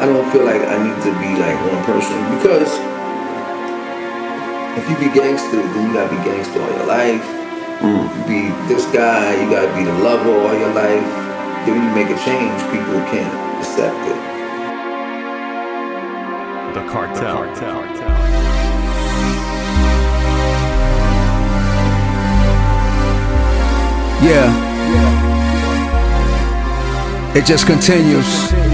I don't feel like I need to be like one person, because if you be gangster, then you gotta be gangster all your life. You be this guy, you gotta be the lover all your life. Then when you make a change, people can't accept it. The Cartel. Yeah. It just continues.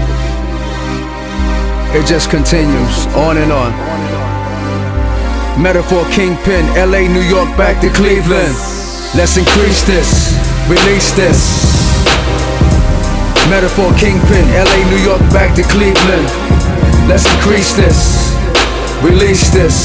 It just continues on and on. Metaphor Kingpin, LA, New York, back to Cleveland. Let's increase this, release this. Metaphor Kingpin, LA, New York, back to Cleveland. Let's increase this, release this.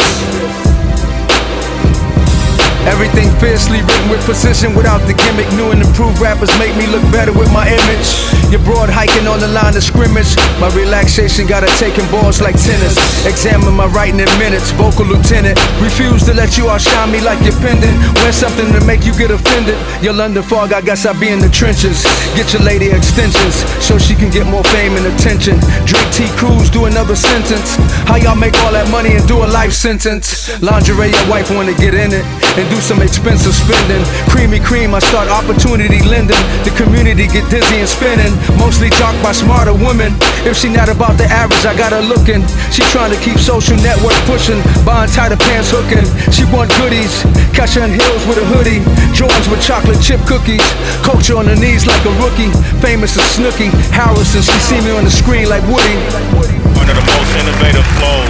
Everything fiercely written with precision, without the gimmick. New and improved rappers make me look better with my image. You're broad hiking on the line of scrimmage. My relaxation got her taking balls like tennis. Examine my writing in minutes. Vocal lieutenant, refuse to let you outshine me like your pendant. Wear something to make you get offended. Your London fog, I guess I be in the trenches. Get your lady extensions so she can get more fame and attention. Drink T. Cruz, do another sentence. How y'all make all that money and do a life sentence? Lingerie, your wife wanna get in it and do some expensive spending. Creamy cream, I start opportunity lending. The community get dizzy and spinning. Mostly jocked by smarter women. If she not about the average, I got her looking. She trying to keep social network pushing. Buying tighter pants hooking. She want goodies. Catch her in heels with a hoodie. Jordans with chocolate chip cookies. Culture on her knees like a rookie. Famous as Snooki Harrison. She see me on the screen like Woody. One of the most innovative flows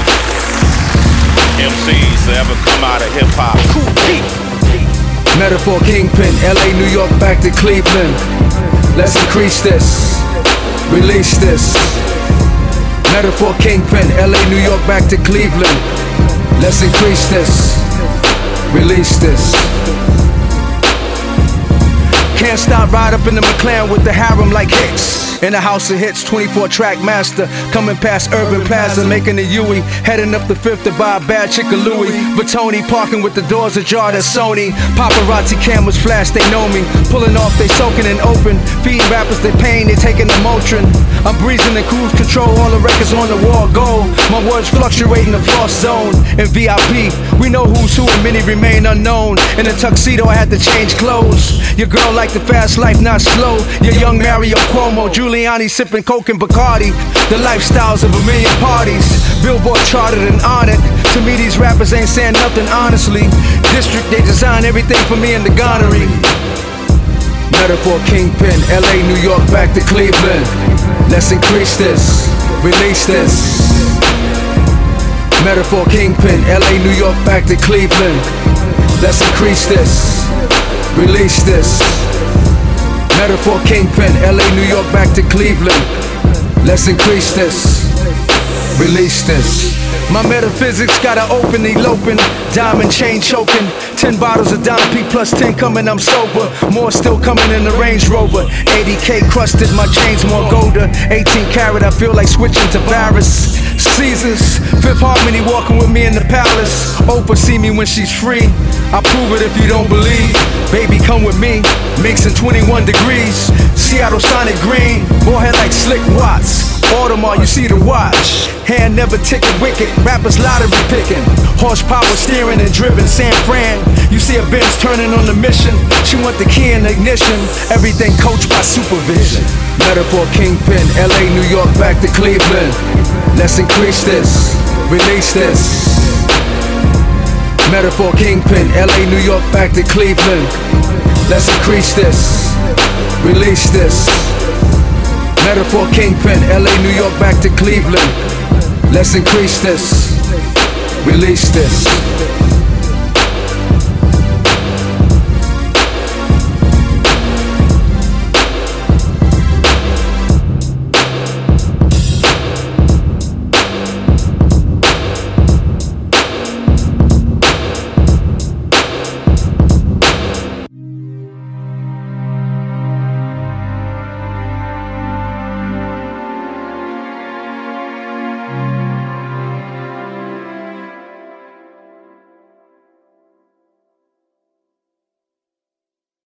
MCs to ever come out of hip-hop. Metaphor Kingpin, LA, New York, back to Cleveland. Let's increase this, release this. Metaphor Kingpin, LA, New York, back to Cleveland. Let's increase this, release this. Can't stop right up in the McLaren with the harem like Hicks. In the house of hits, 24-track master. Coming past Urban Plaza, making the Huey. Heading up the 5th to buy a bad chicken Louis. Vitoni parking with the doors ajar, that's Sony. Paparazzi cameras flash, they know me. Pulling off, they soaking and open. Feeding rappers their pain, they taking the Motrin. I'm breezing in cruise control, all the records on the wall gold. My words fluctuate in the frost zone. In VIP, we know who's who and many remain unknown. In a tuxedo, I had to change clothes. Your girl like the fast life, not slow. Your young Mario Cuomo, Giuliani sipping Coke and Bacardi. The lifestyles of a million parties. Billboard charted and honored. To me, these rappers ain't saying nothing honestly. District, they design everything for me in the gonnery. Metaphor Kingpin, LA, New York, back to Cleveland. Let's increase this, release this. Metaphor Kingpin, LA, New York, back to Cleveland. Let's increase this, release this. Metaphor Kingpin, LA, New York, back to Cleveland. Let's increase this, release this. My metaphysics got her open, eloping. Diamond chain choking. 10 bottles of Dom P plus 10 coming, I'm sober. More still coming in the Range Rover. 80K crusted, my chains more golder. 18 karat, I feel like switching to Paris. Caesars, Fifth Harmony walking with me in the palace. Oprah see me when she's free. I prove it if you don't believe. Baby, come with me. Mixing 21 degrees. Seattle Sonic Green. Forehead like Slick Watts. Audemars, you see the watch. Hand never ticking wicked. Rappers lottery picking. Horsepower steering and driven. San Fran, you see a Benz turning on the mission. She want the key in the ignition. Everything coached by supervision. Metaphor Kingpin, LA, New York, back to Cleveland. Let's increase this, release this. Metaphor Kingpin, LA, New York, back to Cleveland. Let's increase this, release this. Metaphor Kingpin, LA, New York, back to Cleveland. Let's increase this, release this.